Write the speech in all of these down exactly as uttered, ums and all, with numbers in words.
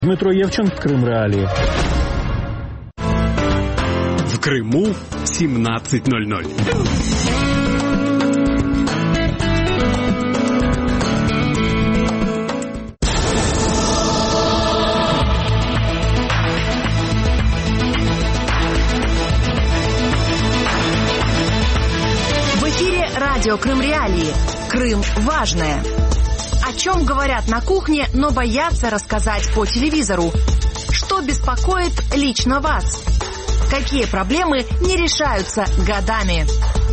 Дмитро Євченко, Крим Реалії. В Криму сімнадцять ноль ноль. В эфире радио Крым Реалии. Крым важное. О чем говорят на кухне, но боятся рассказать по телевизору? Что беспокоит лично вас? Какие проблемы не решаются годами?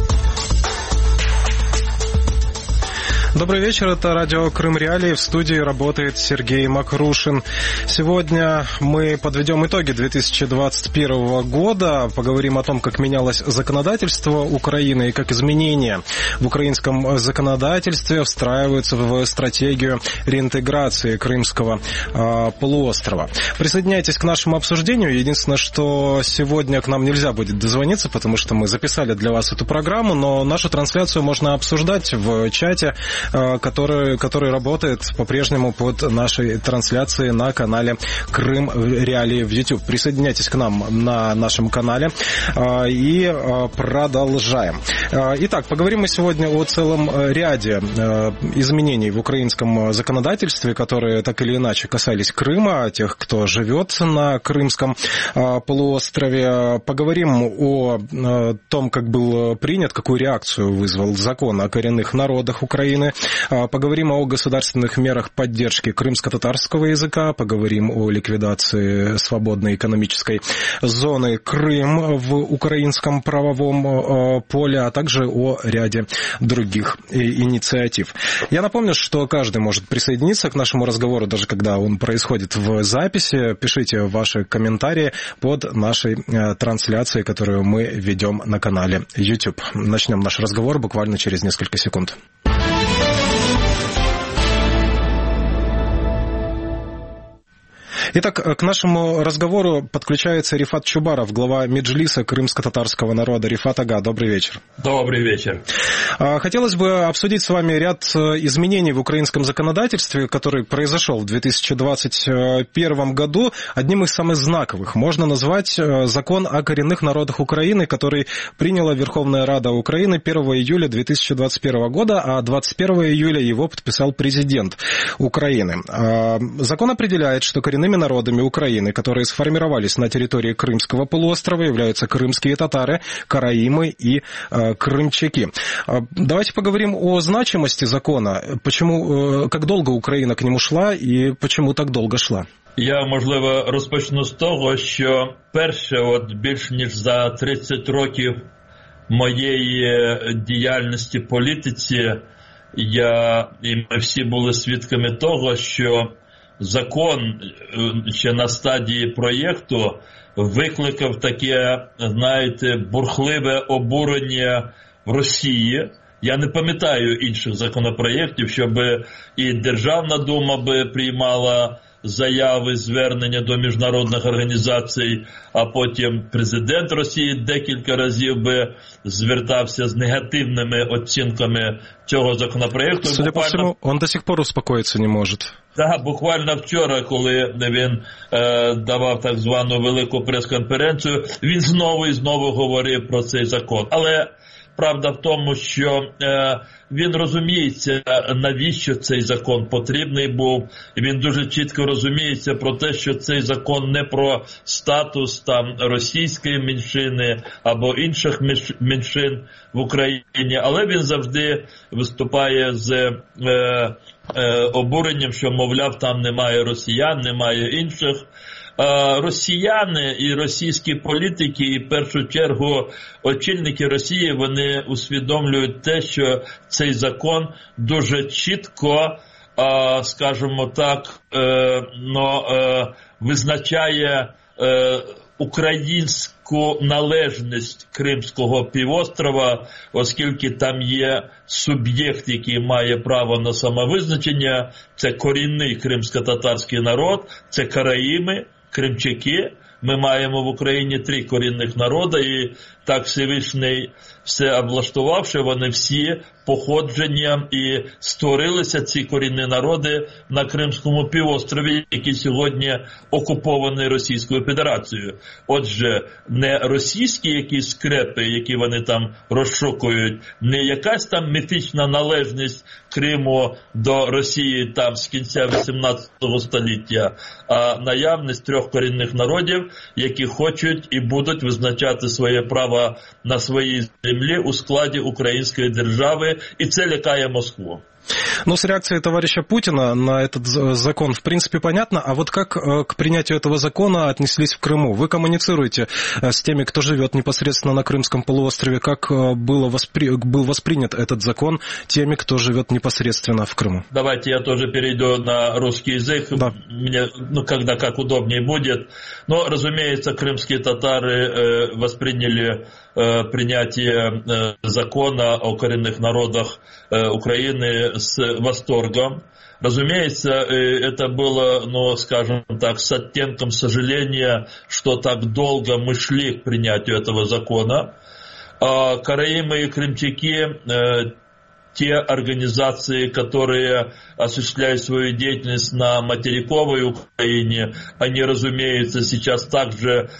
Добрый вечер, это радио Крым Реалии, в студии работает Сергей Макрушин. Сегодня мы подведем итоги две тысячи двадцать первого года, поговорим о том, как менялось законодательство Украины и как изменения в украинском законодательстве встраиваются в стратегию реинтеграции Крымского э, полуострова. Присоединяйтесь к нашему обсуждению. Единственное, что сегодня к нам нельзя будет дозвониться, потому что мы записали для вас эту программу, но нашу трансляцию можно обсуждать в чате, Который, который работает по-прежнему под нашей трансляцией на канале Крым Реалии в YouTube. Присоединяйтесь к нам на нашем канале и продолжаем. Итак, поговорим мы сегодня о целом ряде изменений в украинском законодательстве, которые так или иначе касались Крыма, тех, кто живет на Крымском полуострове. Поговорим о том, как был принят, какую реакцию вызвал закон о коренных народах Украины. Поговорим о государственных мерах поддержки крымско-татарского языка, поговорим о ликвидации свободной экономической зоны Крым в украинском правовом поле, а также о ряде других инициатив. Я напомню, что каждый может присоединиться к нашему разговору, даже когда он происходит в записи. Пишите ваши комментарии под нашей трансляцией, которую мы ведем на канале YouTube. Начнем наш разговор буквально через несколько секунд. Итак, к нашему разговору подключается Рифат Чубаров, глава Меджлиса крымско-татарского народа. Рифат ага, добрый вечер. Добрый вечер. Хотелось бы обсудить с вами ряд изменений в украинском законодательстве, который произошел в две тысячи двадцать первом году. Одним из самых знаковых можно назвать закон о коренных народах Украины, который приняла Верховная Рада Украины первого июля две тысячи двадцать первого года, а двадцать первого июля его подписал президент Украины. Закон определяет, что коренными народами Украины, которые сформировались на территории Крымского полуострова, являются крымские татары, караимы и э, крымчаки. Давайте поговорим о значимости закона. Почему, э, как долго Украина к нему шла и почему так долго шла? Я, можливо, розпочну з того, що перше, от більш ніж за тридцять років моєї діяльності в політиці, я і ми всі були свідками того, що закон ще на стадії проєкту викликав таке, знаєте, бурхливе обурення в Росії. Я не пам'ятаю інших законопроєктів, щоб і Державна дума би приймала заяви, звернення до міжнародних організацій, а потім президент Росії декілька разів би звертався з негативними оцінками цього законопроєкту. Судя по всему, он до сих пор успокоиться не може. Так, буквально вчора, коли він е, давав так звану велику прес-конференцію, він знову і знову говорив про цей закон. Але правда в тому, що е, він розуміється, навіщо цей закон потрібний був. І він дуже чітко розуміється про те, що цей закон не про статус там російської меншини або інших меншин в Україні, але він завжди виступає з е, е, обуренням, що, мовляв, там немає росіян, немає інших. Росіяни і російські політики, і в першу чергу очільники Росії, вони усвідомлюють те, що цей закон дуже чітко, скажімо так, но визначає українську належність Кримського півострова, оскільки там є суб'єкт, який має право на самовизначення, це корінний кримсько-татарський народ, це караїми, кримчаки. Ми маємо в Україні три корінних народи, і так Всевишній все облаштувавши, вони всі походженням і створилися ці корінні народи на Кримському півострові, який сьогодні окупований Російською Федерацією. Отже, не російські якісь скрепи, які вони там розшукують, не якась там міфічна належність Криму до Росії там з кінця вісімнадцятого століття, а наявність трьох корінних народів, які хочуть і будуть визначати своє право на своїй землі у складі української держави, и це лякає Москву. Ну, с реакцией товарища Путина на этот закон, в принципе, понятно. А вот как к принятию этого закона отнеслись в Крыму? Вы коммуницируете с теми, кто живет непосредственно на Крымском полуострове. Как было воспри... был воспринят этот закон теми, кто живет непосредственно в Крыму? Давайте я тоже перейду на русский язык. Да. Мне, ну, когда как удобнее будет. Но, разумеется, крымские татары э, восприняли э, принятие э, закона о коренных народах э, Украины с восторгом. Разумеется, это было, ну, скажем так, с оттенком сожаления, что так долго мы шли к принятию этого закона. А караимы и крымчаки, те организации, которые осуществляют свою деятельность на материковой Украине, они, разумеется, сейчас также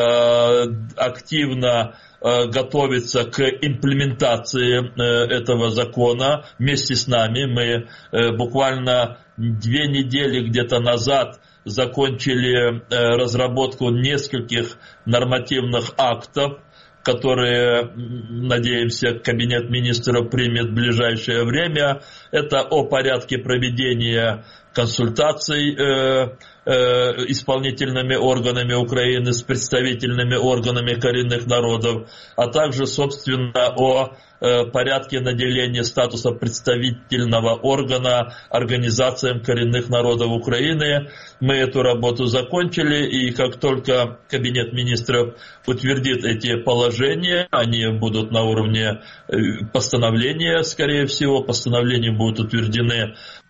активно готовится к имплементации этого закона вместе с нами. Мы буквально две недели где-то назад закончили разработку нескольких нормативных актов, которые, надеемся, Кабинет министров примет в ближайшее время. Это о порядке проведения консультаций э, э, исполнительными органами Украины с представительными органами коренных народов, а также, собственно, о э, порядке наделения статуса представительного органа организациям коренных народов Украины. Мы эту работу закончили, и как только Кабинет министров утвердит эти положения, они будут на уровне постановления, скорее всего, постановления будут утверждены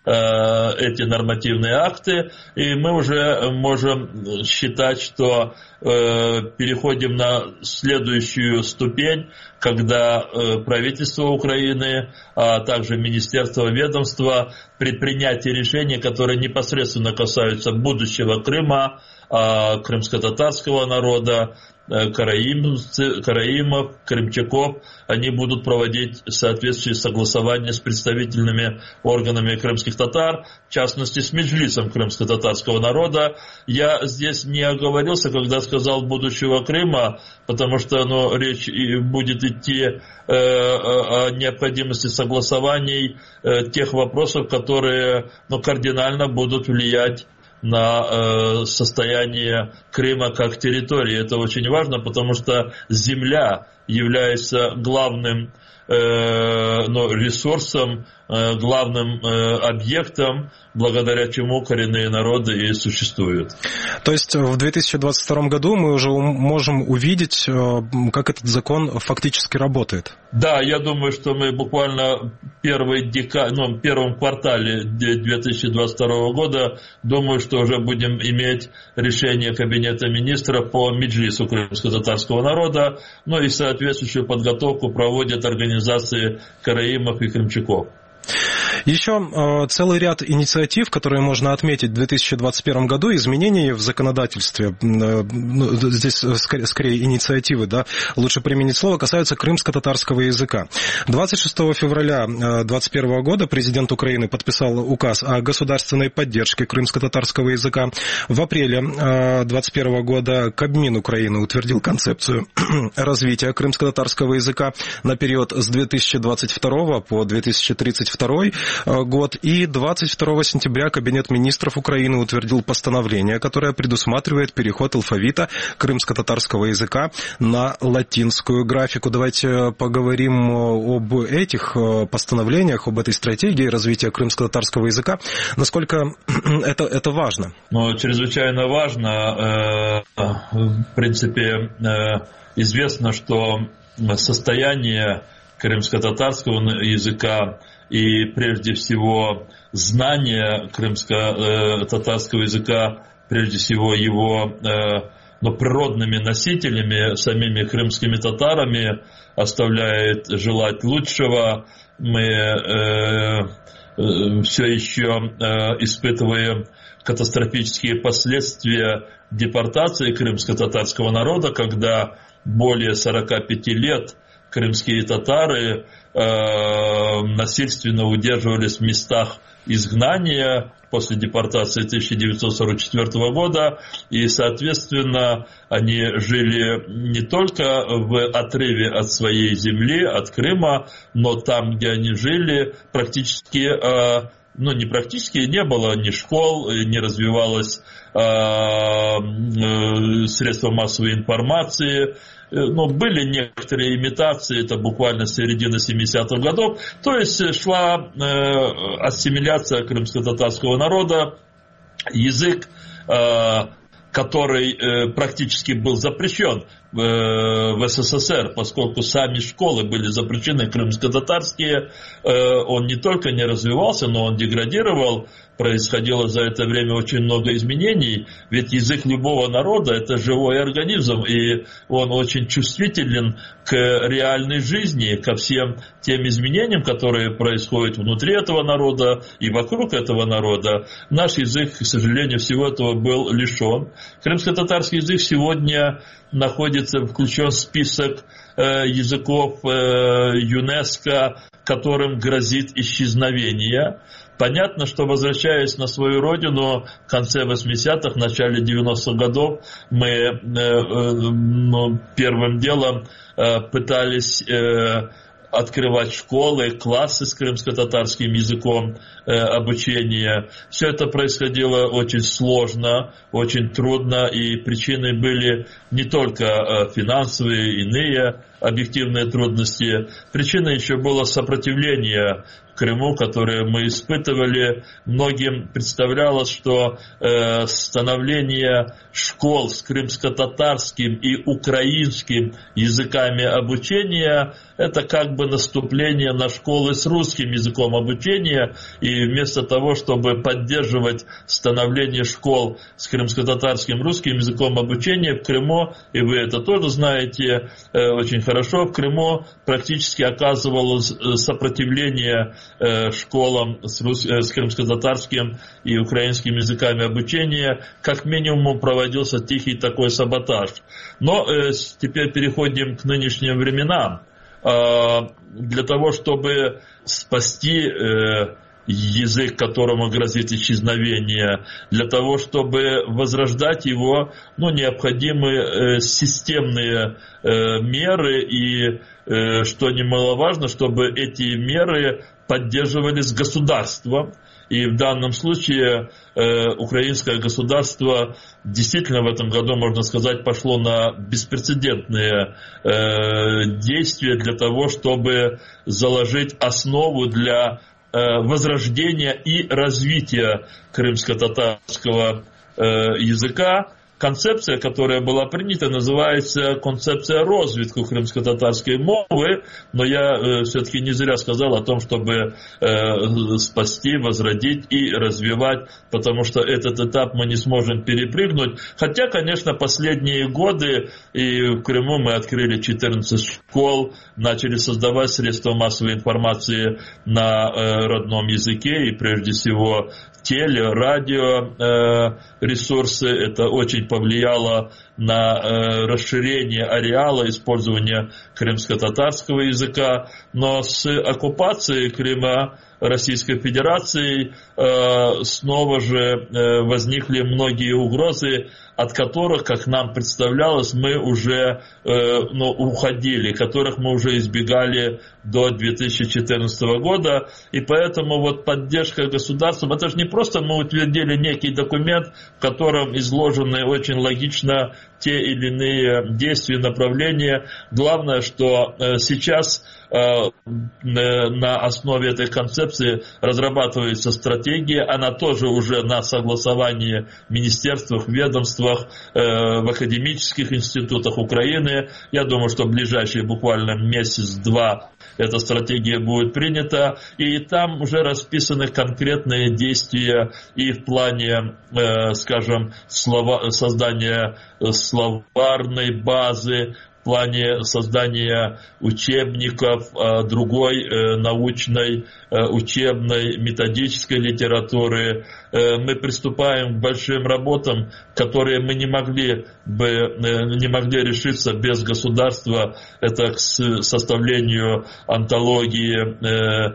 эти нормативные акты, и мы уже можем считать, что э, переходим на следующую ступень, когда э, правительство Украины, а также министерство, ведомства при принятии решений, которые непосредственно касаются будущего Крыма, э, крымско-татарского народа, караимцы, караимов, крымчаков, они будут проводить соответствующие согласования с представительными органами крымских татар, в частности с меджлисом крымско-татарского народа. Я здесь не оговорился, когда сказал будущего Крыма, потому что ну, речь будет идти э, о необходимости согласований э, тех вопросов, которые ну, кардинально будут влиять на э, состояние Крыма как территории. Это очень важно, потому что земля является главным э, ну, ресурсом, э, главным э, объектом, благодаря чему коренные народы и существуют. То есть в две тысячи двадцать втором году мы уже можем увидеть, как этот закон фактически работает? Да, я думаю, что мы буквально первый дека... ну, в первом квартале две тысячи двадцать второго года, думаю, что уже будем иметь решение Кабинета министров по меджлису крымско-татарского народа, ну и соответствующую подготовку проводят организации караимов и крымчаков. Еще э, целый ряд инициатив, которые можно отметить в две тысячи двадцать первом году, изменений в законодательстве, э, ну, здесь скорее, скорее инициативы, да, лучше применить слово, касаются крымско-татарского языка. двадцать шестого февраля две тысячи двадцать первого года президент Украины подписал указ о государственной поддержке крымско-татарского языка. В апреле две тысячи двадцать первого года Кабмин Украины утвердил концепцию развития крымско-татарского языка на период с две тысячи двадцать второго по две тысячи тридцать второй год. И двадцать второго сентября Кабинет министров Украины утвердил постановление, которое предусматривает переход алфавита крымско-татарского языка на латинскую графику. Давайте поговорим об этих постановлениях, об этой стратегии развития крымско-татарского языка. Насколько это, это важно? Ну, чрезвычайно важно. В принципе, известно, что состояние крымско-татарского языка и прежде всего знание крымско-татарского языка, прежде всего его но природными носителями, самими крымскими татарами, оставляет желать лучшего. Мы э, э, все еще э, испытываем катастрофические последствия депортации крымско-татарского народа, когда более сорока пяти лет крымские татары э, насильственно удерживались в местах изгнания после депортации тысяча девятьсот сорок четвёртого года, и, соответственно, они жили не только в отрыве от своей земли, от Крыма, но там, где они жили, практически, ну не практически, не было ни школ, не развивалось средства массовой информации. Ну, были некоторые имитации, это буквально с середины семидесятых годов, то есть шла э, ассимиляция крымско-татарского народа, язык, э, который э, практически был запрещен э, в СССР, поскольку сами школы были запрещены крымско-татарские, э, он не только не развивался, но он деградировал. Происходило за это время очень много изменений, ведь язык любого народа – это живой организм, и он очень чувствителен к реальной жизни, ко всем тем изменениям, которые происходят внутри этого народа и вокруг этого народа. Наш язык, к сожалению, всего этого был лишен. Крымско-татарский язык сегодня находится, включен в список э, языков э, ЮНЕСКО, которым грозит исчезновение. Понятно, что, возвращаясь на свою родину в конце восьмидесятых, начале девяностых годов, мы э, э, ну, первым делом э, пытались э, открывать школы, классы с крымско-татарским языком э, обучения. Все это происходило очень сложно, очень трудно, и причины были не только э, финансовые, иные объективные трудности. Причиной еще было сопротивление в Крыму, которое мы испытывали. Многим представлялось, что э, становление школ с крымско-татарским и украинским языками обучения – это как бы наступление на школы с русским языком обучения, и вместо того, чтобы поддерживать становление школ с крымско-татарским русским языком обучения в Крыму, и вы это тоже знаете э, очень хорошо, в Крыму практически оказывалось сопротивление э, школам с, рус... с крымско-татарским и украинским языками обучения, как минимум проводился тихий такой саботаж. Но э, теперь переходим к нынешним временам. Э, для того, чтобы спасти э, язык, которому грозит исчезновение, для того, чтобы возрождать его, ну, необходимы э, системные э, меры, и, э, что немаловажно, чтобы эти меры поддерживались государством. И в данном случае э, украинское государство действительно в этом году, можно сказать, пошло на беспрецедентные э, действия для того, чтобы заложить основу для возрождения и развития крымско-татарского э, языка. Концепция, которая была принята, называется концепция розвитку крымско-татарской мовы, но я э, все-таки не зря сказал о том, чтобы э, спасти, возродить и развивать, потому что этот этап мы не сможем перепрыгнуть. Хотя, конечно, последние годы, и в Крыму мы открыли четырнадцать школ, начали создавать средства массовой информации на э, родном языке, и прежде всего теле, радио э, ресурсы. Это очень повлияло на э, расширение ареала использования крымско-татарского языка. Но с оккупацией Крыма Российской Федерацией э, снова же э, возникли многие угрозы, от которых, как нам представлялось, мы уже э, ну, уходили, которых мы уже избегали до две тысячи четырнадцатого года. И поэтому вот поддержка государства, это же не просто мы утвердили некий документ, в котором изложены очень логично те или иные действия, направления. Главное, что э, сейчас на основе этой концепции разрабатывается стратегия, она тоже уже на согласовании в министерствах, ведомствах, в академических институтах Украины. Я думаю, что в ближайшие буквально месяц-два эта стратегия будет принята, и там уже расписаны конкретные действия и в плане, скажем, слова, создания словарной базы, в плане создания учебников, другой научной, учебной, методической литературы. Мы приступаем к большим работам, которые мы не могли бы, не могли решиться без государства. Это к составлению антологии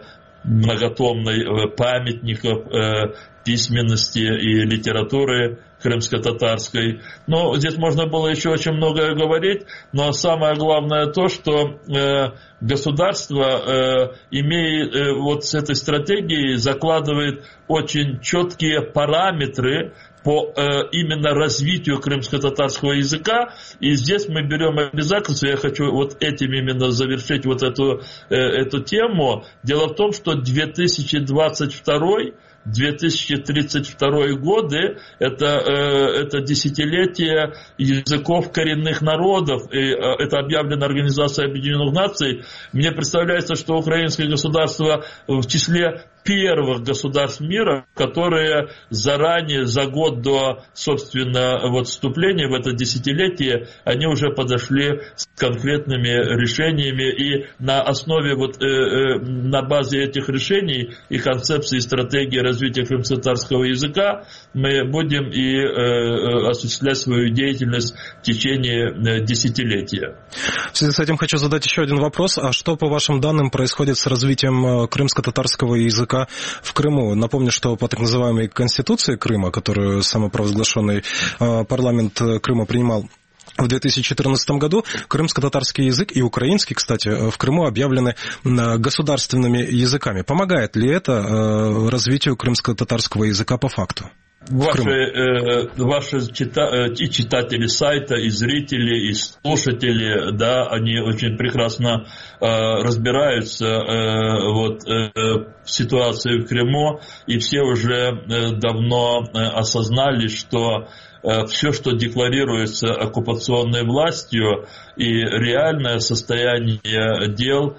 многотомной памятников письменности и литературы крымско-татарской. Но здесь можно было еще очень многое говорить, но самое главное то, что э, государство, э, имеет, э, вот с этой стратегией закладывает очень четкие параметры по э, именно развитию крымско-татарского языка, и здесь мы берем обязательства. Я хочу вот этим именно завершить вот эту, э, эту тему. Дело в том, что две тысячи двадцать второй две тысячи тридцать второй годы это, э, это десятилетие языков коренных народов, и э, это объявлено Организацией Объединенных Наций. Мне представляется, что украинское государство в числе первых государств мира, которые заранее, за год до, собственно, вот вступления в это десятилетие, они уже подошли с конкретными решениями, и на основе, вот, э, э, на базе этих решений и концепции и стратегии развития крымско-татарского языка мы будем и э, осуществлять свою деятельность в течение э, десятилетия. В связи с этим хочу задать еще один вопрос. А что, по вашим данным, происходит с развитием крымско-татарского языка в Крыму? Напомню, что по так называемой Конституции Крыма, которую самопровозглашенный парламент Крыма принимал в две тысячи четырнадцатом году, крымско-татарский язык и украинский, кстати, в Крыму объявлены государственными языками. Помогает ли это развитию крымско-татарского языка по факту? Ваши, э, ваши чита, и читатели сайта, и зрители, и слушатели, да, они очень прекрасно э, разбираются э, вот, э, в ситуации в Крыму, и все уже э, давно э, осознали, что э, все, что декларируется оккупационной властью, и реальное состояние дел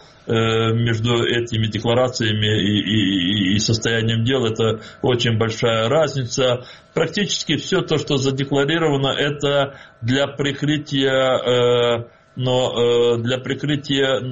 между этими декларациями и, и, и состоянием дел, это очень большая разница. Практически все то, что задекларировано, это для прикрытия, но для прикрытия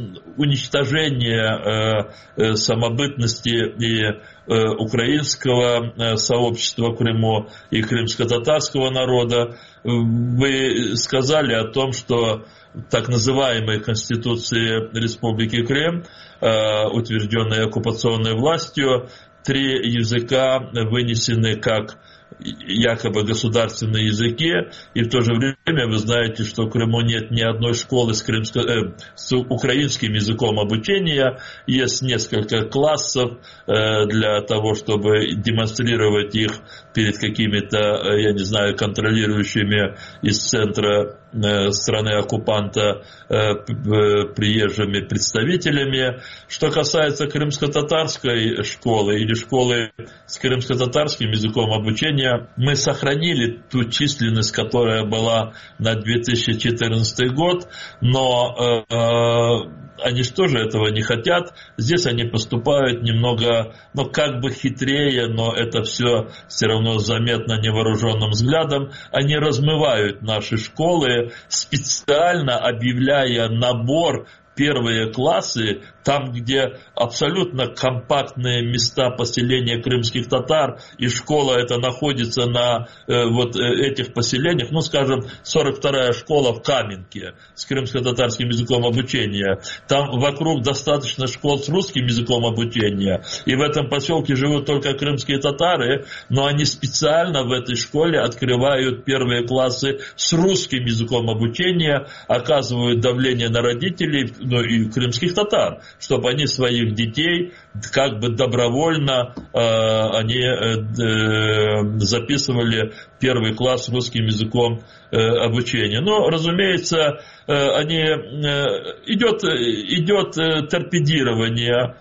уничтожения самобытности и украинского сообщества в Крыму и крымско-татарского народа. Вы сказали о том, что так называемой Конституции Республики Крым, утвержденной оккупационной властью, три языка вынесены как якобы государственные языки, и в то же время вы знаете, что в Крыму нет ни одной школы с, крымско, э, с украинским языком обучения, есть несколько классов э, для того, чтобы демонстрировать их перед какими-то, э, я не знаю, контролирующими из центра э, страны оккупанта э, приезжими представителями. Что касается крымско-татарской школы или школы с крымско-татарским языком обучения, мы сохранили ту численность, которая была на две тысячи четырнадцатый год, но э, они же тоже этого не хотят. Здесь они поступают немного, ну, как бы хитрее, но это все все равно заметно невооруженным взглядом. Они размывают наши школы, специально объявляя набор первые классы, там, где абсолютно компактные места поселения крымских татар, и школа эта находится на э, вот э, этих поселениях, ну, скажем, сорок вторая школа в Каменке с крымско-татарским языком обучения. Там вокруг достаточно школ с русским языком обучения, и в этом поселке живут только крымские татары, но они специально в этой школе открывают первые классы с русским языком обучения, оказывают давление на родителей, ну, и крымских татар. чтобы они своих детей как бы добровольно э, они э, записывали первый класс русским языком э, обучения. Но, разумеется, э, они, э, идет, идет э, торпедирование.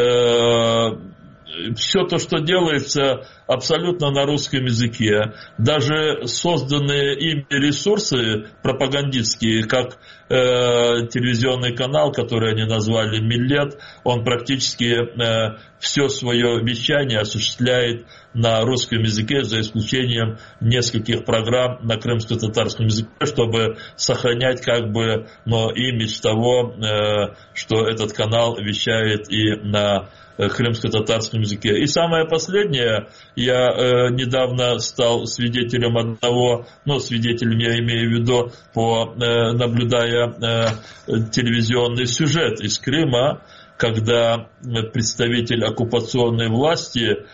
Э, все то, что делается, абсолютно на русском языке. Даже созданные ими ресурсы пропагандистские, как э, телевизионный канал, который они назвали «Миллет», он практически э, все свое вещание осуществляет на русском языке, за исключением нескольких программ на крымско-татарском языке, чтобы сохранять как бы, но имидж того, э, что этот канал вещает и на крымско-татарском языке. И самое последнее, я э, недавно стал свидетелем одного, ну, свидетелем я имею в виду, по, э, наблюдая э, телевизионный сюжет из Крыма, когда представитель оккупационной власти э,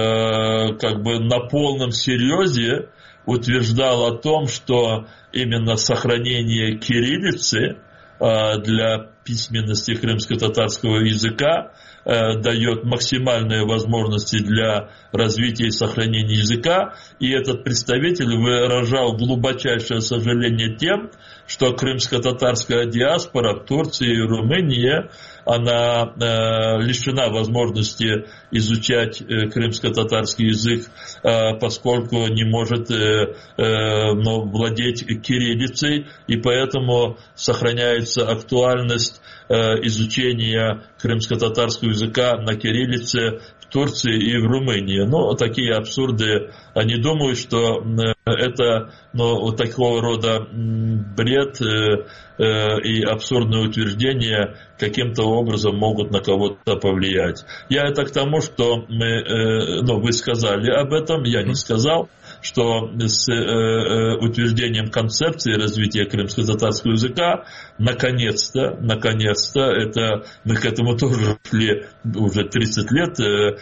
как бы на полном серьезе утверждал о том, что именно сохранение кириллицы э, для письменности крымско-татарского языка дает максимальные возможности для развития и сохранения языка. И этот представитель выражал глубочайшее сожаление тем, что крымско-татарская диаспора в Турции и Румынии, она э, лишена возможности изучать э, крымско-татарский язык, э, поскольку не может э, э, ну, владеть кириллицей, и поэтому сохраняется актуальность э, изучения крымско-татарского языка на кириллице в Турции и в Румынии. Ну, такие абсурды. Они думают, что это, ну, такого рода бред э, э, и абсурдные утверждения каким-то образом могут на кого-то повлиять. Я это к тому, что мы, э, ну, вы сказали об этом, я не сказал, что с э, утверждением концепции развития крымско-татарского языка наконец-то, наконец-то, это мы к этому тоже шли уже тридцать лет, э,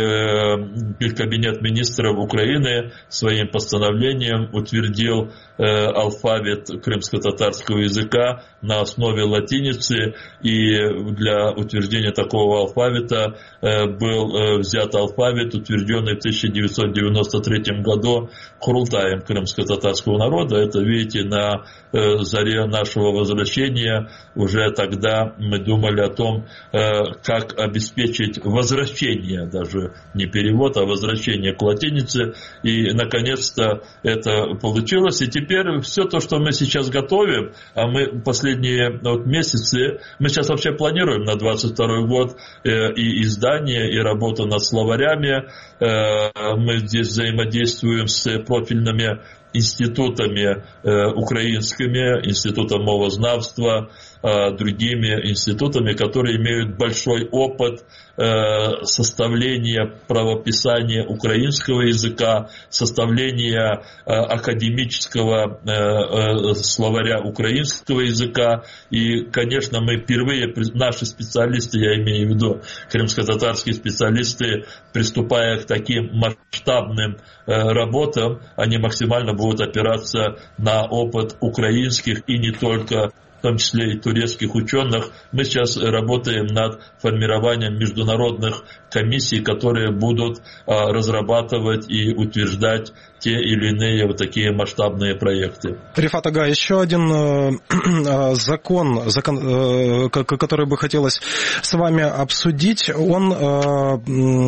Кабинет министров Украины своим постановлением утвердил э, алфавит крымско-татарского языка на основе латиницы, и для утверждения такого алфавита э, был э, взят алфавит, утвержденный в тысяча девятьсот девяносто третьем году Курултаем крымско-татарского народа. Это, видите, на э, заре нашего возвращения уже тогда мы думали о том, э, как обеспечить возвращение, даже не перевод, а возвращение к латинице. И, наконец-то, это получилось. И теперь все то, что мы сейчас готовим, а мы последние вот, месяцы, мы сейчас вообще планируем на двадцать второй год э, и издание, и работу над словарями. Э, мы здесь взаимодействуем с профильными институтами э, украинскими, институтом мовознавства, э, другими институтами, которые имеют большой опыт э, составления правописания украинского языка, составления э, академического э, э, словаря украинского языка. И, конечно, мы впервые, наши специалисты, я имею в виду крымско-татарские специалисты, приступая к таким масштабным э, работам, они максимально будут опираться на опыт украинских и не только, в том числе и турецких ученых. Мы сейчас работаем над формированием международных комиссий, которые будут а, разрабатывать и утверждать те или иные вот такие масштабные проекты. Рифат ага, еще один э, закон, закон э, который бы хотелось с вами обсудить, он э,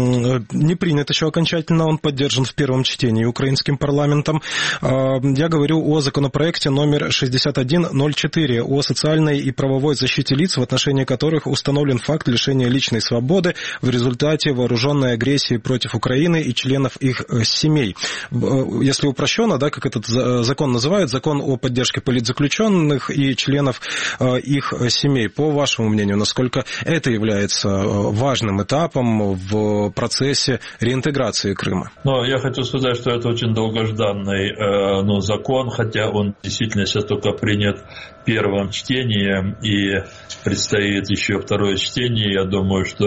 не принят еще окончательно, он поддержан в первом чтении украинским парламентом. Э, я говорю о законопроекте номер шестьдесят один ноль четыре о социальной и правовой защите лиц, в отношении которых установлен факт лишения личной свободы в результате вооруженной агрессии против Украины и членов их семей. Если упрощенно, да, как этот закон называют, закон о поддержке политзаключенных и членов их семей. По вашему мнению, насколько это является важным этапом в процессе реинтеграции Крыма? Ну, я хочу сказать, что это очень долгожданный э, ну, закон, хотя он действительно сейчас только принят в первом чтении и предстоит еще второе чтение. Я думаю, что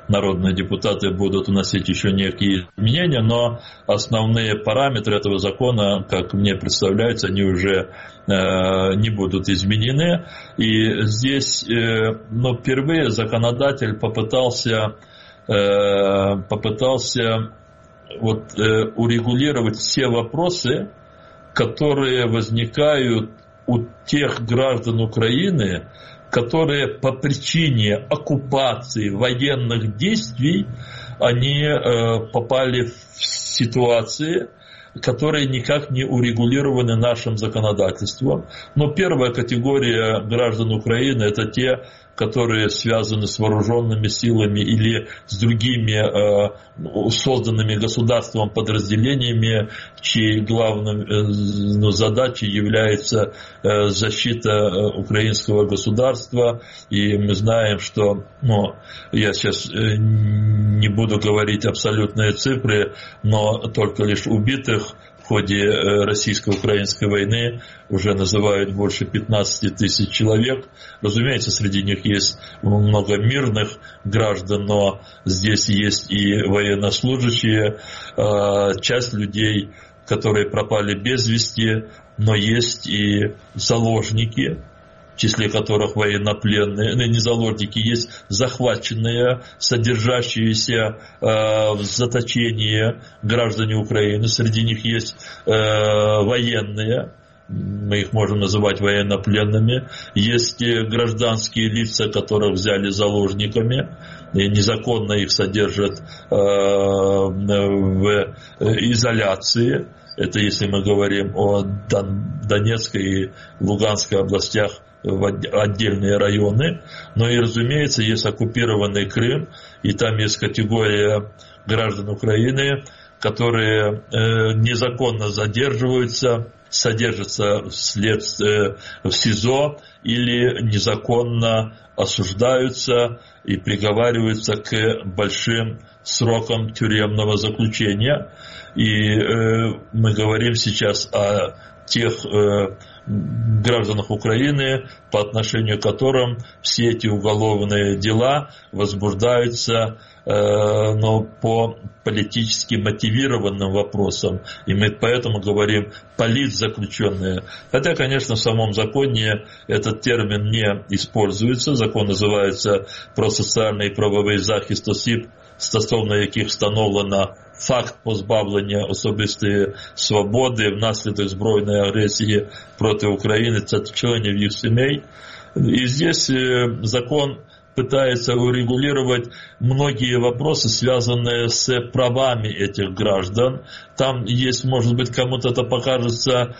народные депутаты будут вносить еще некие изменения, но основные параметры этого закона, как мне представляется, они уже не будут изменены. И здесь, ну, впервые законодатель попытался, попытался вот, урегулировать все вопросы, которые возникают у тех граждан Украины, которые по причине оккупации, военных действий, они э, попали в ситуации, которые никак не урегулированы нашим законодательством. Но первая категория граждан Украины – это те, которые связаны с вооруженными силами или с другими э, созданными государством подразделениями, чьей главной э, ну, задачей является э, защита э, украинского государства. И мы знаем, что, ну, я сейчас э, не буду говорить абсолютные цифры, но только лишь убитых в ходе российско-украинской войны уже называют больше пятнадцать тысяч человек. Разумеется, среди них есть много мирных граждан, но здесь есть и военнослужащие, часть людей, которые пропали без вести, но есть и заложники, в числе которых военнопленные, не заложники, есть захваченные, содержащиеся э, в заточении граждане Украины. Среди них есть э, военные, мы их можем называть военнопленными. Есть гражданские лица, которых взяли заложниками, и незаконно их содержат э, в изоляции. Это если мы говорим о Донецкой и Луганской областях, в отдельные районы. Но и, разумеется, есть оккупированный Крым, и там есть категория граждан Украины, которые э, незаконно задерживаются, содержатся вслед, э, в СИЗО или незаконно осуждаются и приговариваются к большим срокам тюремного заключения. И э, мы говорим сейчас о тех э, гражданах Украины, по отношению к которым все эти уголовные дела возбуждаются э, но по политически мотивированным вопросам. И мы поэтому говорим политзаключенные. Хотя, конечно, в самом законе этот термин не используется. Закон называется «Про соціальний і правовий захист осіб, стосовно яких встановлено факт позбавлення особистої свободи внаслідок збройної агресії проти України та членів їх сімей». И здесь закон пытается урегулировать многие вопросы, связанные с правами этих граждан. Там есть, может быть, кому-то это покажется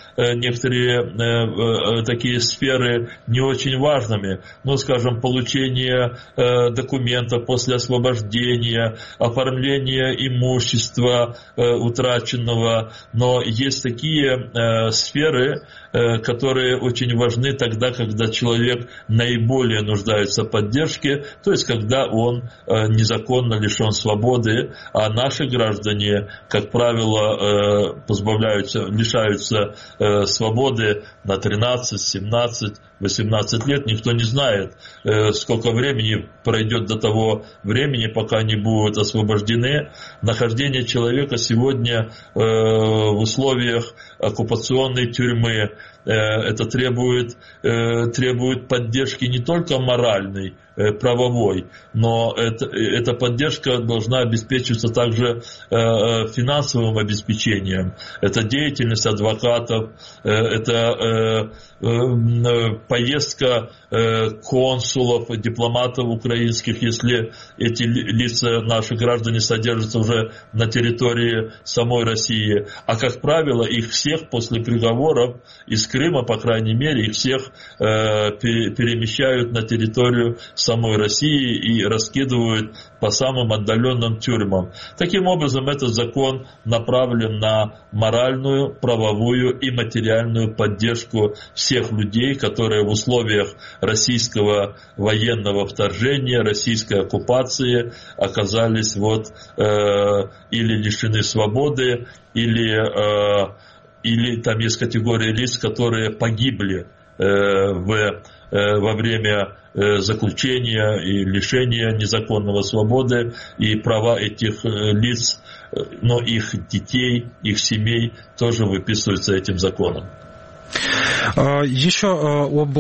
некоторые такие сферы не очень важными. Ну, скажем, получение документов после освобождения, оформление имущества утраченного. Но есть такие сферы, которые очень важны тогда, когда человек наиболее нуждается в поддержке, то есть когда он незаконно лишен свободы, а наши граждане, как правило, позбавляются, лишаются свободы на тринадцать, семнадцать, восемнадцать лет. Никто не знает, сколько времени пройдет до того времени, пока они будут освобождены. Нахождение человека сегодня в условиях оккупационной тюрьмы, это требует, требует поддержки не только моральной, правовой, но это, эта поддержка должна обеспечиваться также финансовым обеспечением. Это деятельность адвокатов, это поездка консулов, дипломатов украинских, если эти лица, наши граждане, содержатся уже на территории самой России. А, как правило, их всех после приговоров из Крыма, по крайней мере, их всех перемещают на территорию самой России и раскидывают по самым отдаленным тюрьмам. Таким образом, этот закон направлен на моральную, правовую и материальную поддержку всех людей, которые в условиях российского военного вторжения, российской оккупации оказались вот, э, или лишены свободы, или, э, или там есть категория лиц, которые погибли в, во время заключения и лишения незаконного свободы, и права этих лиц, но их детей, их семей тоже выписываются этим законом. Еще об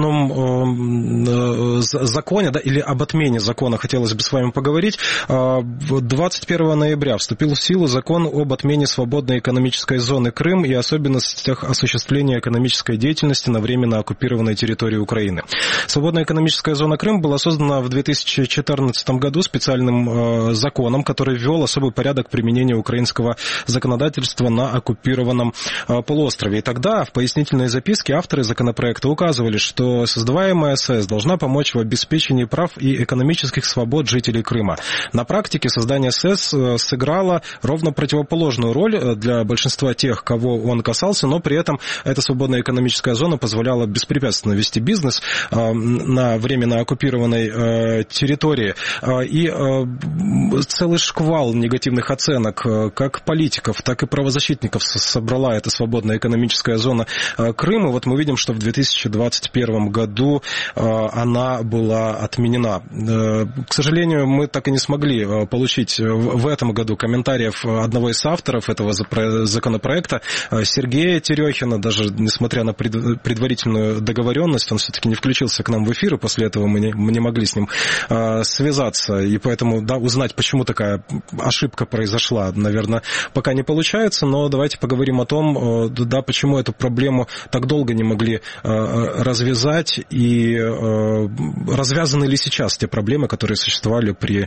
одном законе, да, или об отмене закона хотелось бы с вами поговорить. двадцать первого ноября вступил в силу закон об отмене свободной экономической зоны Крым и особенностях осуществления экономической деятельности на временно оккупированной территории Украины. Свободная экономическая зона Крым была создана в две тысячи четырнадцатом году специальным законом, который ввел особый порядок применения украинского законодательства на оккупированном полуострове. И тогда в пояснительной записке авторы законопроекта указывали, что создаваемая СС должна помочь в обеспечении прав и экономических свобод жителей Крыма. На практике создание СС сыграло ровно противоположную роль для большинства тех, кого он касался, но при этом эта свободная экономическая зона позволяла беспрепятственно вести бизнес на временно оккупированной территории. И целый шквал негативных оценок как политиков, так и правозащитников собрала эта свободная экономическая зона Крыма. Вот мы видим, что в две тысячи двадцать первом году она была отменена. К сожалению, мы так и не смогли получить в этом году комментариев одного из авторов этого законопроекта, Сергея Терехина. Даже несмотря на предварительную договоренность, он все-таки не включился к нам в эфир, и после этого мы не, мы не могли с ним связаться. И поэтому, да, узнать, почему такая ошибка произошла, наверное, пока не получается. Но давайте поговорим о том, да, почему эту проблему так долго не могли развязать, и развязаны ли сейчас те проблемы, которые существовали при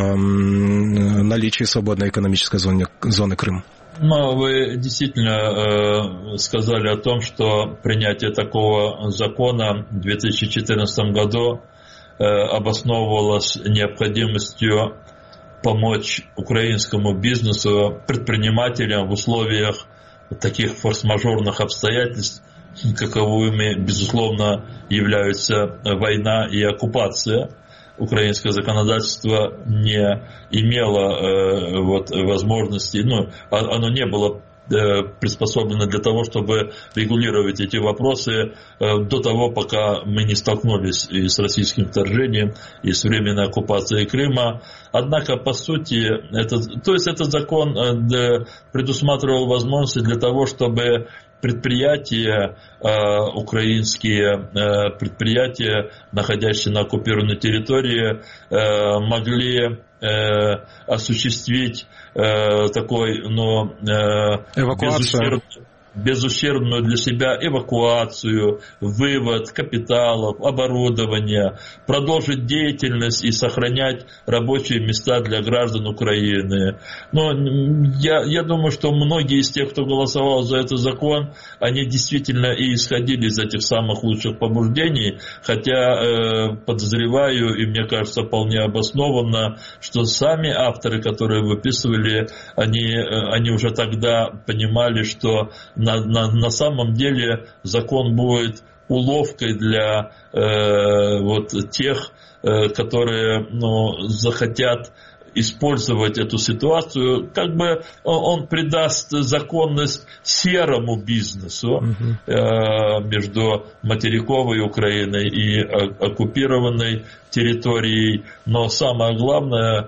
наличии свободной экономической зоны, зоны Крым? Ну, вы действительно э, сказали о том, что принятие такого закона в две тысячи четырнадцатом году э, обосновывалось необходимостью помочь украинскому бизнесу, предпринимателям в условиях таких форс-мажорных обстоятельств, каковыми, безусловно, являются война и оккупация. Украинское законодательство не имело э, вот, возможности, ну, оно не было э, приспособлено для того, чтобы регулировать эти вопросы э, до того, пока мы не столкнулись и с российским вторжением, и с временной оккупацией Крыма. Однако, по сути, это, то есть этот закон э, предусматривал возможности для того, чтобы предприятия, э, украинские э, предприятия, находящиеся на оккупированной территории, э, могли э, осуществить э, такой, ну, э, эвакуацию. безущербную для себя эвакуацию, вывод капиталов, оборудования, продолжить деятельность и сохранять рабочие места для граждан Украины. Но я, я думаю, что многие из тех, кто голосовал за этот закон, они действительно и исходили из этих самых лучших побуждений, хотя э, подозреваю, и мне кажется вполне обоснованно, что сами авторы, которые выписывали, они, они уже тогда понимали, что На, на, на самом деле закон будет уловкой для э, вот тех, э, которые, ну, захотят использовать эту ситуацию, как бы он придаст законность серому бизнесу uh-huh. э, между материковой Украиной и оккупированной территорией. Но самое главное,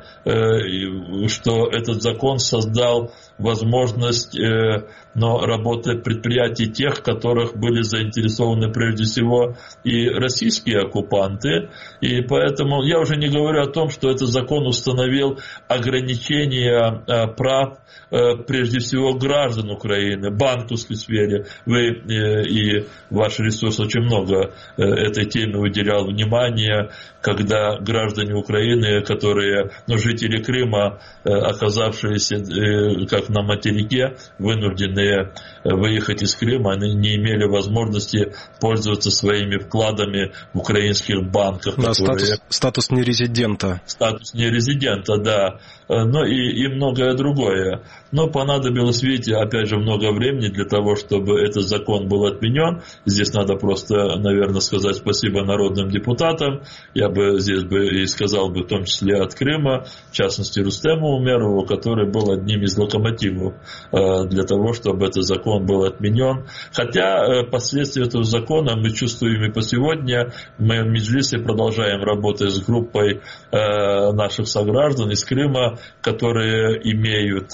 э, что этот закон создал возможность э, но работы предприятий тех, которых были заинтересованы прежде всего и российские оккупанты. И поэтому я уже не говорю о том, что этот закон установил ограничения э, прав э, прежде всего граждан Украины, в банковской сфере. Вы э, и ваш ресурс очень много э, этой теме уделял внимания, когда граждане Украины, которые, ну, жители Крыма, э, оказавшиеся э, как на материке, вынуждены выехать из Крыма, они не имели возможности пользоваться своими вкладами в украинских банках. Да, которые... статус, статус нерезидента. Статус нерезидента, да, ну и, и многое другое. Но понадобилось, видите, опять же, много времени для того, чтобы этот закон был отменен. Здесь надо просто, наверное, сказать спасибо народным депутатам. Я бы здесь бы и сказал бы, в том числе от Крыма, в частности, Рустему Умерову, который был одним из локомотивов для того, чтобы этот закон был отменен. Хотя последствия этого закона мы чувствуем и по сегодня. Мы в Меджлисе продолжаем работать с группой наших сограждан из Крыма, которые имеют,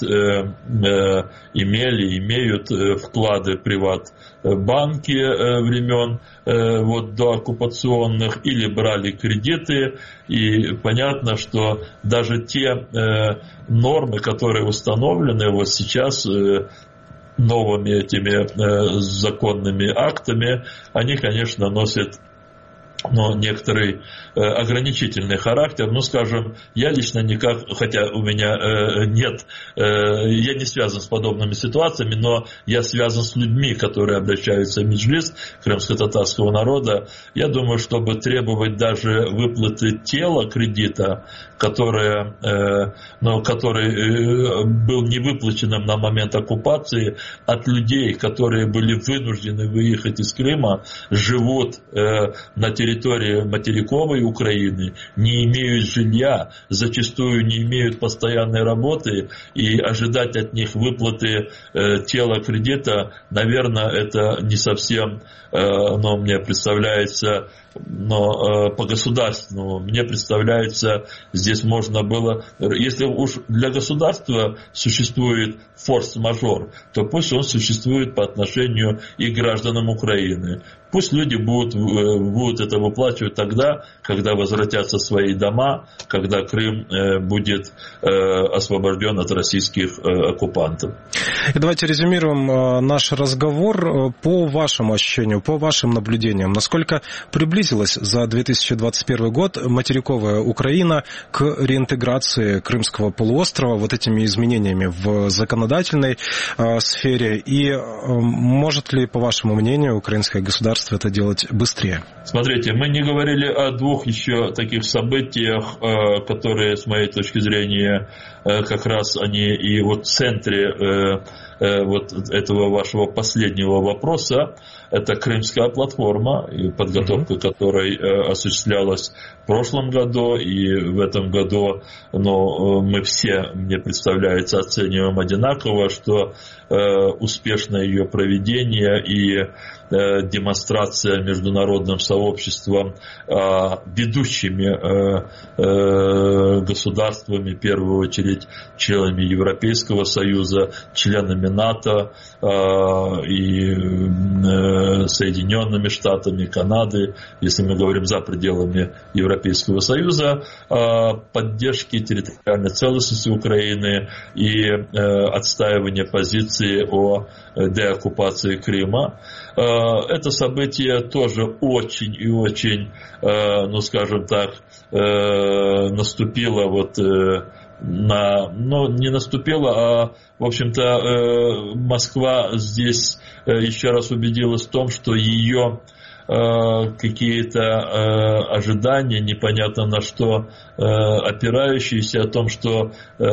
имели, имеют вклады в приватбанки времен вот, дооккупационных или брали кредиты. И понятно, что даже те нормы, которые установлены вот сейчас новыми этими законными актами, они, конечно, носят но некоторый э, ограничительный характер. Ну, скажем, я лично никак, хотя у меня э, нет, э, я не связан с подобными ситуациями, но я связан с людьми, которые обращаются в Меджлис крымско-татарского народа. Я думаю, чтобы требовать даже выплаты тела кредита, которое, э, но который э, был не выплаченным на момент оккупации, от людей, которые были вынуждены выехать из Крыма, живут э, на территории территории материковой Украины, не имеют жилья, зачастую не имеют постоянной работы, и ожидать от них выплаты э, тела кредита, наверное, это не совсем, э, но мне представляется, но э, по государственному, мне представляется, здесь можно было, если уж для государства существует форс-мажор, то пусть он существует по отношению и к гражданам Украины. Пусть люди будут, будут это выплачивать тогда, когда возвратятся в свои дома, когда Крым будет освобожден от российских оккупантов. И давайте резюмируем наш разговор. По вашему ощущению, по вашим наблюдениям, насколько приблизилась за две тысячи двадцать первый год материковая Украина к реинтеграции Крымского полуострова вот этими изменениями в законодательной сфере? И может ли, по вашему мнению, украинское государство это делать быстрее? Смотрите, мы не говорили о двух еще таких событиях, которые, с моей точки зрения, как раз они и вот в центре вот этого вашего последнего вопроса. Это Крымская платформа, подготовка которой осуществлялась в прошлом году и в этом году, но мы все, мне представляется, оцениваем одинаково, что успешное ее проведение и демонстрация международным сообществом, ведущими государствами, в первую очередь членами Европейского Союза, членами НАТО и Соединенными Штатами, Канады, если мы говорим за пределами Европейского Союза, поддержки территориальной целостности Украины и отстаивания позиции о деоккупации Крыма. Это событие тоже очень и очень, ну скажем так, наступило вот на, ну не наступило, а в общем-то Москва здесь еще раз убедилась в том, что ее какие-то ожидания, непонятно на что опирающиеся, о том, что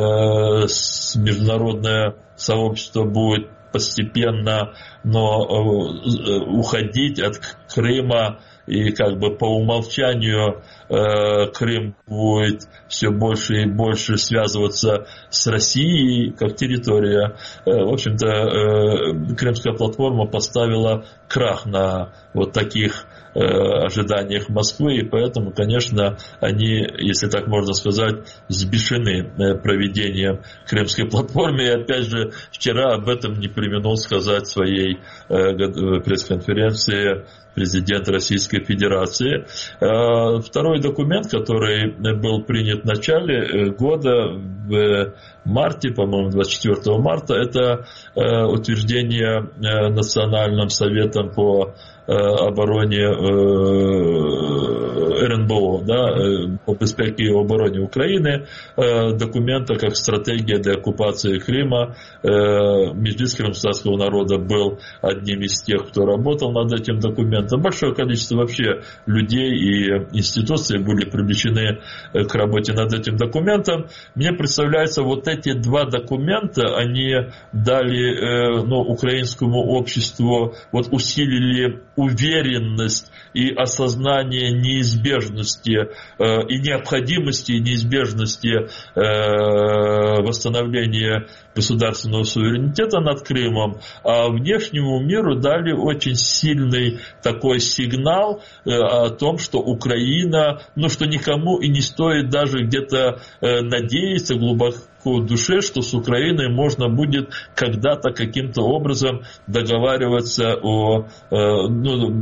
международное сообщество будет постепенно, но уходить от Крыма, и как бы по умолчанию э, Крым будет все больше и больше связываться с Россией как территория. Э, в общем-то, э, Крымская платформа поставила крах на вот таких э, ожиданиях Москвы, и поэтому, конечно, они, если так можно сказать, взбешены э, проведением Крымской платформы. И опять же, вчера об этом не преминул сказать в своей э, пресс-конференции президент Российской Федерации. Второй документ, который был принят в начале года, в марте, по-моему, двадцать четвёртого марта, это утверждение Национальным советом по обороне эр эн ен бе о, да, по безпеці і обороні України, документа как стратегия деоккупации Крыма. Меджлис крымского народа был одним из тех, кто работал над этим документом. Большое количество вообще людей и институций были привлечены к работе над этим документом. Мне представляется, вот эти два документа, они дали ну, украинскому обществу, вот усилили уверенность и осознание неизбежности э, и необходимости и неизбежности э, восстановления государственного суверенитета над Крымом, а внешнему миру дали очень сильный такой сигнал э, о том, что Украина, ну что никому и не стоит даже где-то э, надеяться глубоко в душе, что с Украиной можно будет когда-то каким-то образом договариваться о, э, ну,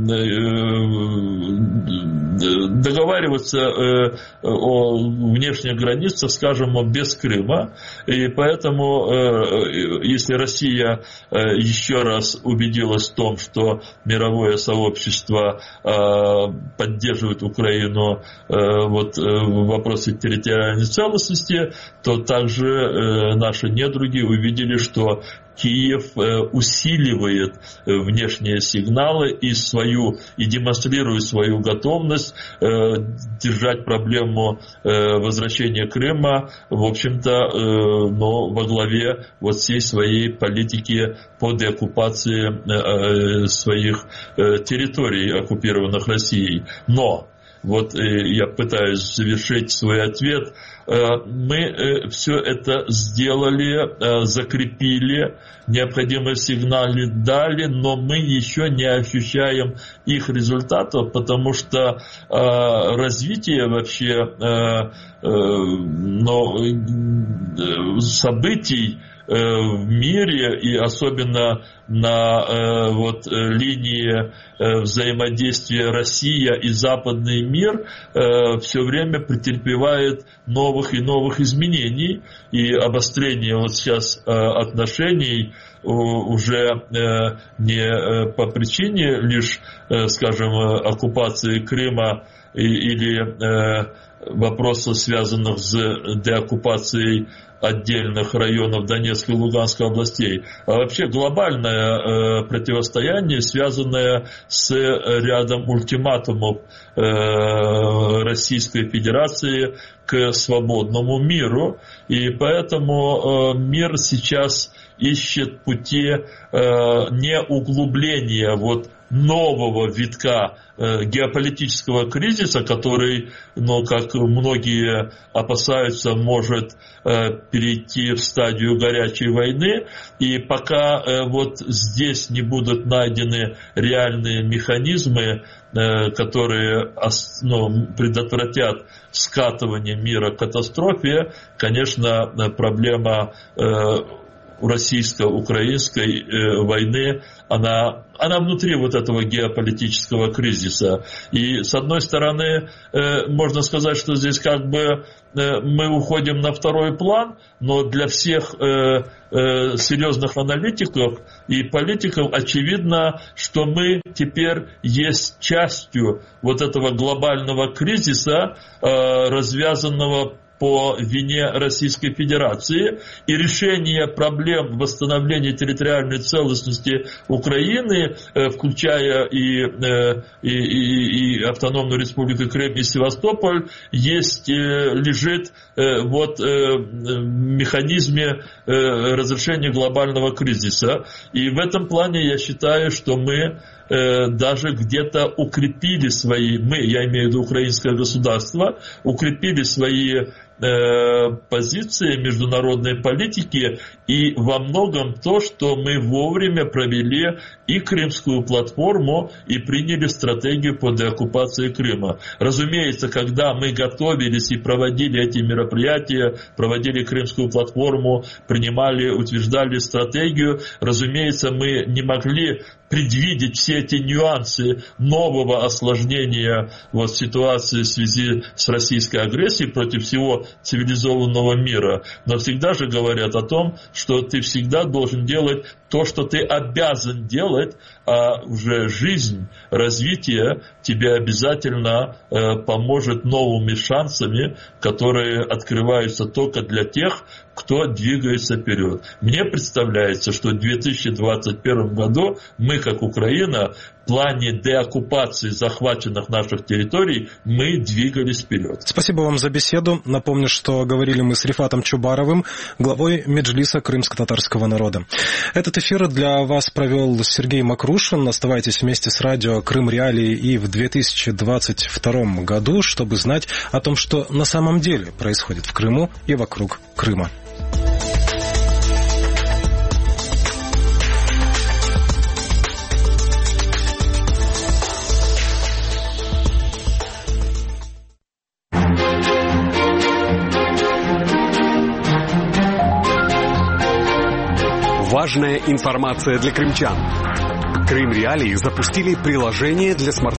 э, договариваться э, о внешних границах, скажем, без Крыма. И поэтому, э, если Россия э, еще раз убедилась в том, что мировое сообщество э, поддерживает Украину э, вот, э, в вопросе территориальной целостности, то также наши недруги увидели, что Киев усиливает внешние сигналы и, свою, и демонстрирует свою готовность держать проблему возвращения Крыма, в общем-то, но во главе вот всей своей политики по деоккупации своих территорий, оккупированных Россией. Но вот я пытаюсь завершить свой ответ. Мы все это сделали, закрепили, необходимые сигналы дали, но мы еще не ощущаем их результатов, потому что развитие вообще но, событий в мире и особенно на вот, линии взаимодействия Россия и западный мир все время претерпевает новых и новых изменений, и обострение вот сейчас отношений уже не по причине лишь, скажем, оккупации Крыма или вопросов, связанных с деоккупацией отдельных районов Донецкой и Луганской областей, а вообще глобальное э, противостояние, связанное с рядом ультиматумов э, Российской Федерации к свободному миру. И поэтому э, мир сейчас ищет пути э, не углубления вот нового витка э, геополитического кризиса, который, ну, как многие опасаются, может э, перейти в стадию горячей войны. И пока э, вот здесь не будут найдены реальные механизмы, э, которые ну, предотвратят скатывание мира к катастрофе, конечно, проблема э, российско-украинской э, войны, она, она внутри вот этого геополитического кризиса. И с одной стороны, э, можно сказать, что здесь как бы э, мы уходим на второй план, но для всех э, э, серьезных аналитиков и политиков очевидно, что мы теперь есть частью вот этого глобального кризиса, э, развязанного по вине Российской Федерации, и решение проблем восстановления территориальной целостности Украины, включая и, и, и, и Автономную Республику Крым и Севастополь, есть, лежит вот в механизме разрешения глобального кризиса. И в этом плане я считаю, что мы даже где-то укрепили свои, мы, я имею в виду украинское государство, укрепили свои позиции международной политики, и во многом то, что мы вовремя провели и Крымскую платформу, и приняли стратегию по деоккупации Крыма. Разумеется, когда мы готовились и проводили эти мероприятия, проводили Крымскую платформу, принимали, утверждали стратегию, разумеется, мы не могли предвидеть все эти нюансы нового осложнения вот, ситуации в связи с российской агрессией против всего цивилизованного мира. Но всегда же говорят о том, что ты всегда должен делать то, что ты обязан делать, а уже жизнь, развитие тебе обязательно э, поможет новыми шансами, которые открываются только для тех, кто двигается вперед. Мне представляется, что в две тысячи двадцать первом году мы, как Украина, в плане деоккупации захваченных наших территорий, мы двигались вперед. Спасибо вам за беседу. Напомню, что говорили мы с Рифатом Чубаровым, главой Меджлиса крымско-татарского народа. Этот эфир для вас провел Сергей Макрушин. Оставайтесь вместе с радио «Крым Реалии» и в две тысячи двадцать втором году, чтобы знать о том, что на самом деле происходит в Крыму и вокруг Крыма. Важная информация для крымчан. Крым Реалии запустили приложение для смартфонов.